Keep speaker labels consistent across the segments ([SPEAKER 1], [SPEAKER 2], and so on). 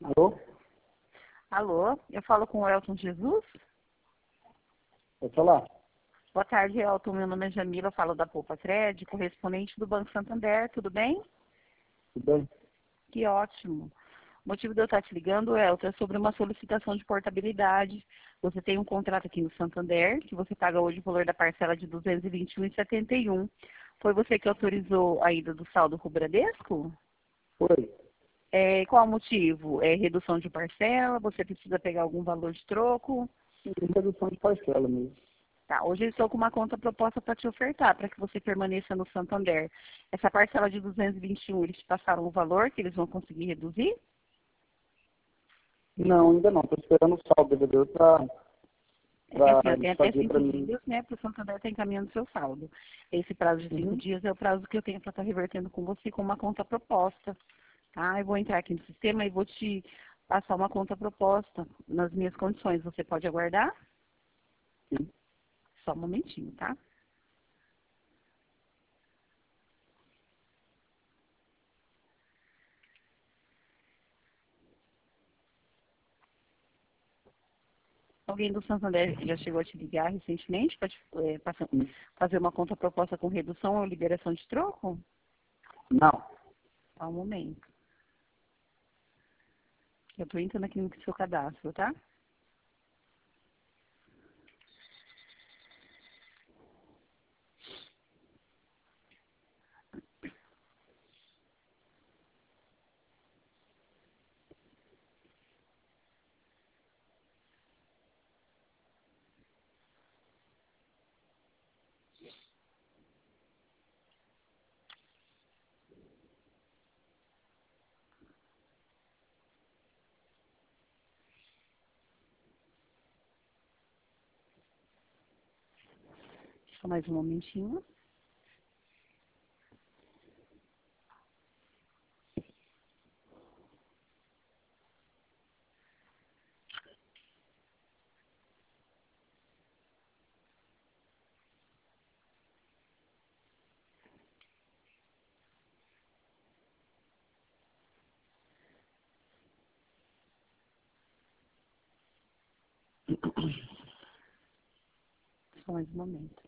[SPEAKER 1] Alô?
[SPEAKER 2] Alô, eu falo com o Elton Jesus?
[SPEAKER 1] Pode falar?
[SPEAKER 2] Boa tarde, Elton. Meu nome é Jamila, eu falo da Poupa Cred, correspondente do Banco Santander. Tudo bem?
[SPEAKER 1] Tudo bem?
[SPEAKER 2] Que ótimo. O motivo de eu estar te ligando, Elton, é sobre uma solicitação de portabilidade. Você tem um contrato aqui no Santander, que você paga hoje o valor da parcela de R$ 221,71. Foi você que autorizou a ida do saldo com o Bradesco?
[SPEAKER 1] Foi.
[SPEAKER 2] Qual o motivo? É redução de parcela? Você precisa pegar algum valor de troco?
[SPEAKER 1] Sim, redução de parcela mesmo.
[SPEAKER 2] Tá, hoje eu estou com uma conta proposta para te ofertar, para que você permaneça no Santander. Essa parcela de 221, eles te passaram o valor que eles vão conseguir reduzir?
[SPEAKER 1] Não, ainda não. Estou esperando o saldo devedor para
[SPEAKER 2] É que assim, eu
[SPEAKER 1] eles
[SPEAKER 2] tenho até
[SPEAKER 1] fazerem para
[SPEAKER 2] 5
[SPEAKER 1] mim.
[SPEAKER 2] dias, né, para o Santander estar encaminhando o seu saldo. Esse prazo de 5
[SPEAKER 1] Uhum.
[SPEAKER 2] dias é o prazo que eu tenho para estar revertendo com você com uma conta proposta. Tá? Eu vou entrar aqui no sistema e vou te passar uma conta proposta nas minhas condições. Você pode aguardar?
[SPEAKER 1] Sim.
[SPEAKER 2] Só um momentinho, tá? Alguém do Santander já chegou a te ligar recentemente para
[SPEAKER 1] Sim.
[SPEAKER 2] fazer uma conta proposta com redução ou liberação de troco?
[SPEAKER 1] Não.
[SPEAKER 2] Só um momento. Eu estou entrando aqui no seu cadastro, tá? Só mais um momentinho. Só mais um momento.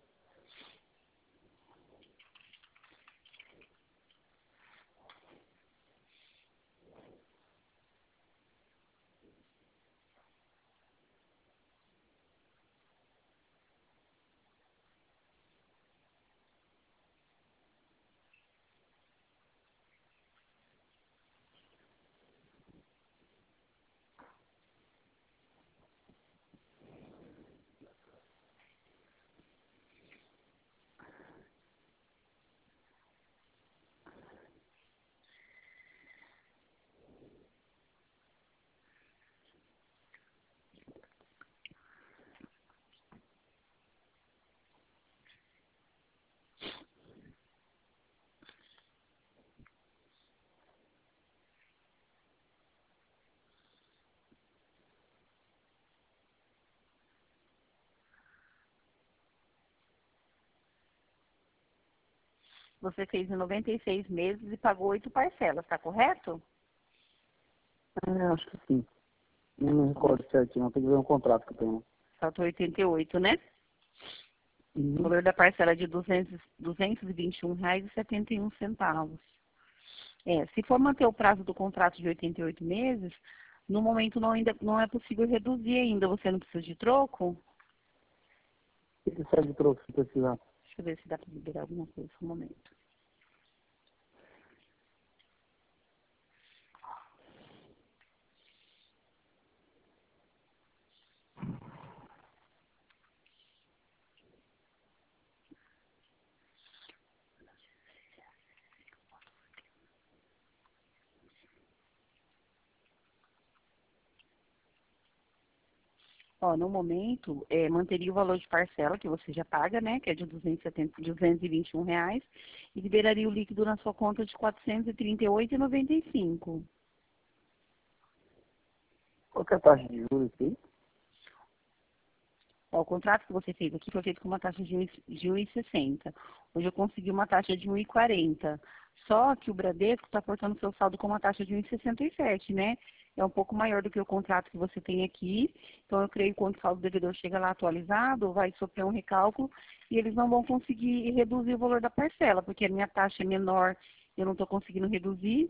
[SPEAKER 2] Você fez em 96 meses e pagou 8 parcelas, tá correto?
[SPEAKER 1] Acho que sim. Não me recordo certinho. Tem que ver um contrato que eu tenho.
[SPEAKER 2] Faltou 88, né? O
[SPEAKER 1] Uhum.
[SPEAKER 2] valor da parcela é de R$ 221,71. Se for manter o prazo do contrato de 88 meses, no momento não é possível reduzir ainda. Você não precisa de troco?
[SPEAKER 1] O que serve de troco se precisar?
[SPEAKER 2] Deixa eu ver se dá para liberar alguma coisa no momento. Ó, no momento, manteria o valor de parcela que você já paga, né, que é de R$ 221, e liberaria o líquido na sua conta de R$ 438,95.
[SPEAKER 1] Qual que é a taxa de juros aqui?
[SPEAKER 2] Ó, o contrato que você fez aqui foi feito com uma taxa de 1,60. Hoje eu consegui uma taxa de 1,40. Só que o Bradesco está cortando seu saldo com uma taxa de 1,67, né? é um pouco maior do que o contrato que você tem aqui. Então, eu creio que quando o saldo do devedor chega lá atualizado, vai sofrer um recálculo e eles não vão conseguir reduzir o valor da parcela, porque a minha taxa é menor, eu não estou conseguindo reduzir.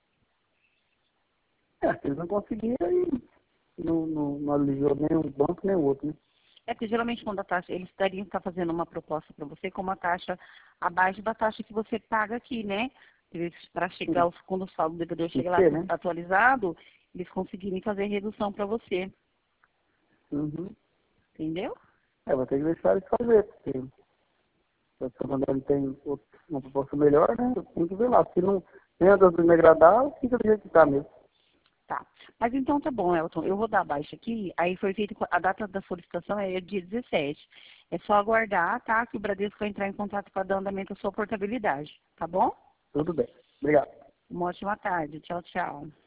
[SPEAKER 1] Se eles não conseguirem, não aliviou nem um banco nem o outro, né?
[SPEAKER 2] É porque geralmente quando a taxa, eles teriam que estar fazendo uma proposta para você com uma taxa abaixo da taxa que você paga aqui, né? Para chegar, quando o saldo do devedor
[SPEAKER 1] Tem
[SPEAKER 2] chega
[SPEAKER 1] que
[SPEAKER 2] lá
[SPEAKER 1] ser, né?
[SPEAKER 2] atualizado, eles conseguirem fazer redução para você.
[SPEAKER 1] Uhum.
[SPEAKER 2] Entendeu?
[SPEAKER 1] Vou ter que deixar eles fazer, porque se o Santander tem uma proposta melhor, né? Eu tenho que ver lá. Se não nem a das me agradar, fica do jeito que tá mesmo.
[SPEAKER 2] Tá. Mas então tá bom, Elton. Eu vou dar baixa aqui. Aí foi feito, a data da solicitação é dia 17. É só aguardar, tá? Que o Bradesco vai entrar em contato para dar andamento à sua portabilidade. Tá bom?
[SPEAKER 1] Tudo bem. Obrigado.
[SPEAKER 2] Uma ótima tarde. Tchau, tchau.